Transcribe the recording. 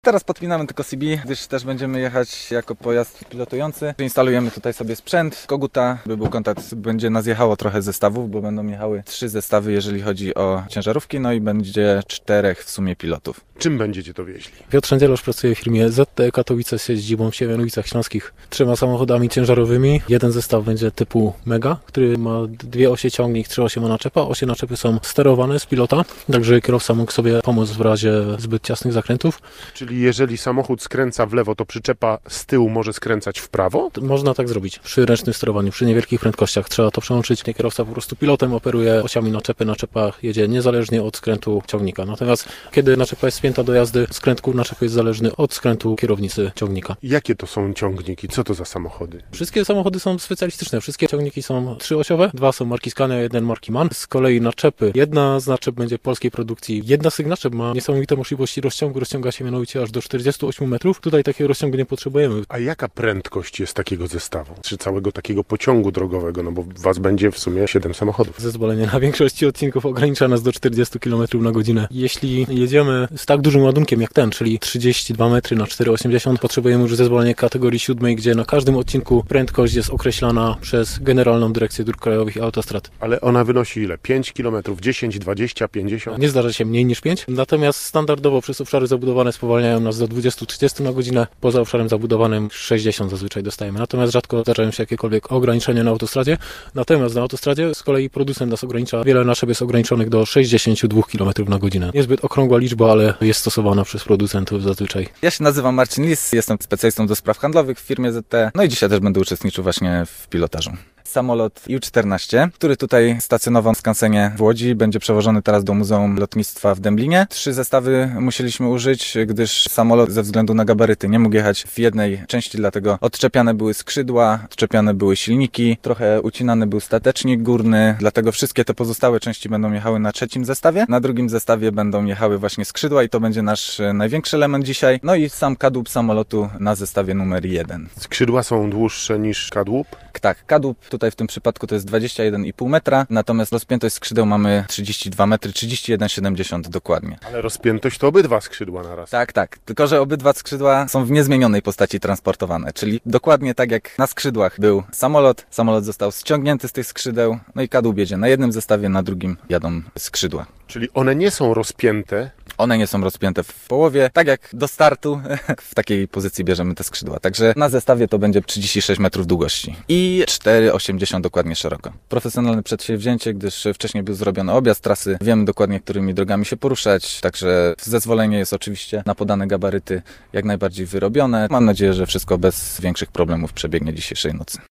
Teraz podpinamy tylko CB, gdyż też będziemy jechać jako pojazd pilotujący. Instalujemy tutaj sobie sprzęt, koguta, by był kontakt, będzie nas jechało trochę zestawów, bo będą jechały 3 zestawy, jeżeli chodzi o ciężarówki, no i będzie 4 w sumie pilotów. Czym będziecie to wieźli? Piotr Szędzielosz pracuje w firmie ZT Katowice z siedzibą w Siemianowicach Śląskich 3 samochodami ciężarowymi. Jeden zestaw będzie typu Mega, który ma 2 osie ciągnik, 3 osie ma naczepa. Osie naczepy są sterowane z pilota, także kierowca mógł sobie pomóc w razie zbyt ciasnych zakrętów. Czyli jeżeli samochód skręca w lewo, to przyczepa z tyłu może skręcać w prawo? Można tak zrobić. Przy ręcznym sterowaniu, przy niewielkich prędkościach trzeba to przełączyć. Kierowca po prostu pilotem operuje osiami naczepy. Naczepa jedzie niezależnie od skrętu ciągnika. Natomiast kiedy naczepa jest spięta do jazdy, skręt kur naczepy jest zależny od skrętu kierownicy ciągnika. Jakie to są ciągniki? Co to za samochody? Wszystkie samochody są specjalistyczne. Wszystkie ciągniki są 3-osiowe. 2 są marki Scania, 1 marki MAN. Z kolei naczepy. Jedna z naczep będzie polskiej produkcji. Jedna z tych naczep ma niesamowite możliwości rozciągu. Rozciąga się mianowicie aż do 48 metrów. Tutaj takiego rozciągu nie potrzebujemy. A jaka prędkość jest takiego zestawu? Czy całego takiego pociągu drogowego? No bo was będzie w sumie 7 samochodów. Zezwolenie na większości odcinków ogranicza nas do 40 km na godzinę. Jeśli jedziemy z tak dużym ładunkiem jak ten, czyli 32 metry na 4,80, potrzebujemy już zezwolenie kategorii 7, gdzie na każdym odcinku prędkość jest określana przez Generalną Dyrekcję Dróg Krajowych i Autostrad. Ale ona wynosi ile? 5 km, 10, 20, 50? Nie zdarza się mniej niż 5, natomiast standardowo przez obszary zabudowane spowalniają nas do 20-30 na godzinę, poza obszarem zabudowanym 60 zazwyczaj dostajemy. Natomiast rzadko zdarzają się jakiekolwiek ograniczenia na autostradzie. Natomiast na autostradzie z kolei producent nas ogranicza. Wiele naszych jest ograniczonych do 62 km na godzinę. Niezbyt okrągła liczba, ale jest stosowana przez producentów zazwyczaj. Ja się nazywam Marcin Lis, jestem specjalistą do spraw handlowych w firmie ZT, no i dzisiaj też będę uczestniczył właśnie w pilotażu. Samolot Ił-14, który tutaj stacjonował w skansenie w Łodzi, będzie przewożony teraz do Muzeum Lotnictwa w Dęblinie. 3 zestawy musieliśmy użyć, gdyż samolot ze względu na gabaryty nie mógł jechać w jednej części, dlatego odczepiane były skrzydła, odczepiane były silniki, trochę ucinany był statecznik górny, dlatego wszystkie te pozostałe części będą jechały na 3. zestawie. Na 2. zestawie będą jechały właśnie skrzydła i to będzie nasz największy element dzisiaj. No i sam kadłub samolotu na zestawie numer 1. Skrzydła są dłuższe niż kadłub? Tak, kadłub tutaj w tym przypadku to jest 21,5 metra, natomiast rozpiętość skrzydeł mamy 32 metry, 31,70 dokładnie. Ale rozpiętość to obydwa skrzydła naraz. Tak, tylko że obydwa skrzydła są w niezmienionej postaci transportowane, czyli dokładnie tak jak na skrzydłach był samolot został ściągnięty z tych skrzydeł, no i kadłub jedzie na jednym zestawie, na drugim jadą skrzydła. Czyli one nie są rozpięte? One nie są rozpięte w połowie, tak jak do startu, w takiej pozycji bierzemy te skrzydła. Także na zestawie to będzie 36 metrów długości i 4,80 dokładnie szeroko. Profesjonalne przedsięwzięcie, gdyż wcześniej był zrobiony objazd trasy, wiemy dokładnie, którymi drogami się poruszać, także zezwolenie jest oczywiście na podane gabaryty jak najbardziej wyrobione. Mam nadzieję, że wszystko bez większych problemów przebiegnie dzisiejszej nocy.